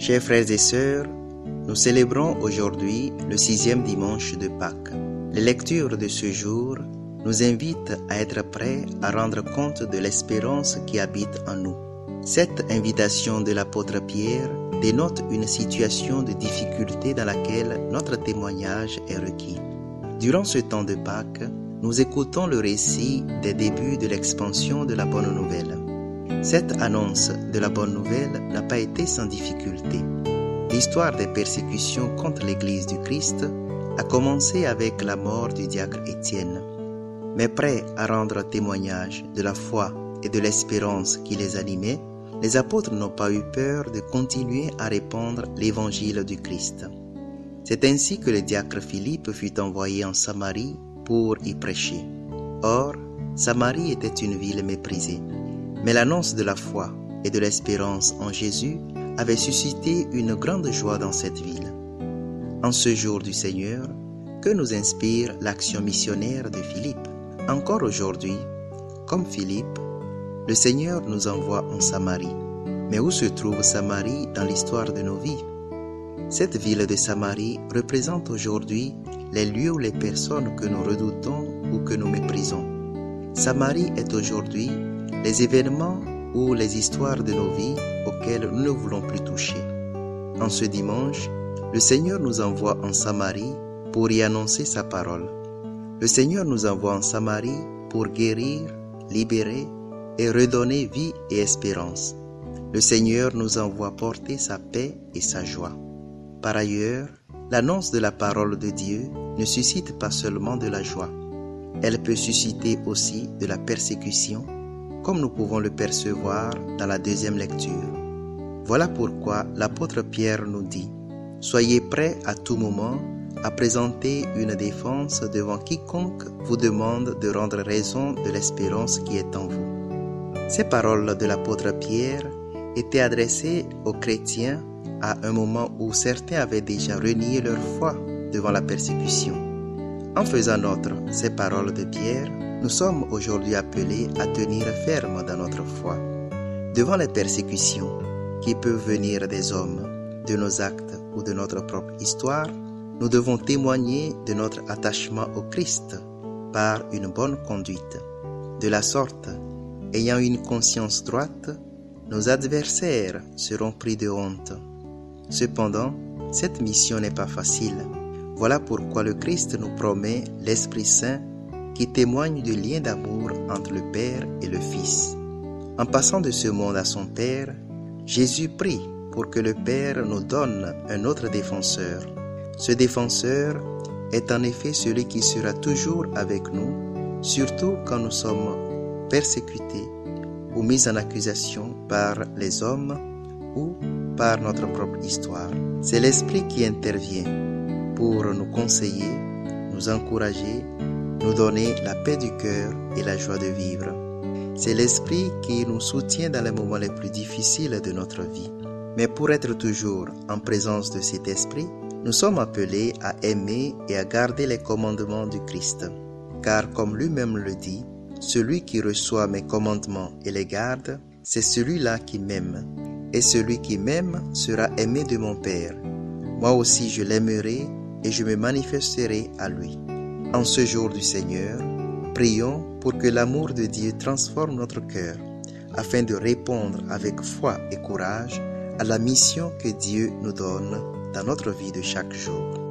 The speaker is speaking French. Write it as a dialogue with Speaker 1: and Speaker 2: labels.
Speaker 1: Chers frères et sœurs, nous célébrons aujourd'hui le 6e dimanche de Pâques. Les lectures de ce jour nous invitent à être prêts à rendre compte de l'espérance qui habite en nous. Cette invitation de l'apôtre Pierre dénote une situation de difficulté dans laquelle notre témoignage est requis. Durant ce temps de Pâques, nous écoutons le récit des débuts de l'expansion de la Bonne Nouvelle. Cette annonce de la Bonne Nouvelle n'a pas été sans difficulté. L'histoire des persécutions contre l'Église du Christ a commencé avec la mort du diacre Étienne. Mais prêts à rendre témoignage de la foi et de l'espérance qui les animait, les apôtres n'ont pas eu peur de continuer à répandre l'évangile du Christ. C'est ainsi que le diacre Philippe fut envoyé en Samarie pour y prêcher. Or, Samarie était une ville méprisée. Mais l'annonce de la foi et de l'espérance en Jésus avait suscité une grande joie dans cette ville. En ce jour du Seigneur, que nous inspire l'action missionnaire de Philippe? Encore aujourd'hui, comme Philippe, le Seigneur nous envoie en Samarie. Mais où se trouve Samarie dans l'histoire de nos vies? Cette ville de Samarie représente aujourd'hui les lieux ou les personnes que nous redoutons ou que nous méprisons. Samarie est aujourd'hui les événements ou les histoires de nos vies auxquelles nous ne voulons plus toucher. En ce dimanche, le Seigneur nous envoie en Samarie pour y annoncer sa parole. Le Seigneur nous envoie en Samarie pour guérir, libérer et redonner vie et espérance. Le Seigneur nous envoie porter sa paix et sa joie. Par ailleurs, l'annonce de la parole de Dieu ne suscite pas seulement de la joie. Elle peut susciter aussi de la persécution, comme nous pouvons le percevoir dans la deuxième lecture. Voilà pourquoi l'apôtre Pierre nous dit « Soyez prêts à tout moment à présenter une défense devant quiconque vous demande de rendre raison de l'espérance qui est en vous. » Ces paroles de l'apôtre Pierre étaient adressées aux chrétiens à un moment où certains avaient déjà renié leur foi devant la persécution. En faisant nôtre ces paroles de Pierre, nous sommes aujourd'hui appelés à tenir ferme dans notre foi. Devant les persécutions qui peuvent venir des hommes, de nos actes ou de notre propre histoire, nous devons témoigner de notre attachement au Christ par une bonne conduite. De la sorte, ayant une conscience droite, nos adversaires seront pris de honte. Cependant, cette mission n'est pas facile. Voilà pourquoi le Christ nous promet l'Esprit Saint qui témoigne du lien d'amour entre le Père et le Fils. En passant de ce monde à son Père, Jésus prie pour que le Père nous donne un autre défenseur. Ce défenseur est en effet celui qui sera toujours avec nous, surtout quand nous sommes persécutés ou mis en accusation par les hommes ou par notre propre histoire. C'est l'Esprit qui intervient pour nous conseiller, nous encourager, nous donner la paix du cœur et la joie de vivre. C'est l'Esprit qui nous soutient dans les moments les plus difficiles de notre vie. Mais pour être toujours en présence de cet Esprit, nous sommes appelés à aimer et à garder les commandements du Christ. Car comme lui-même le dit, celui qui reçoit mes commandements et les garde, c'est celui-là qui m'aime. Et celui qui m'aime sera aimé de mon Père. Moi aussi je l'aimerai et je me manifesterai à lui. En ce jour du Seigneur, prions pour que l'amour de Dieu transforme notre cœur, afin de répondre avec foi et courage à la mission que Dieu nous donne dans notre vie de chaque jour.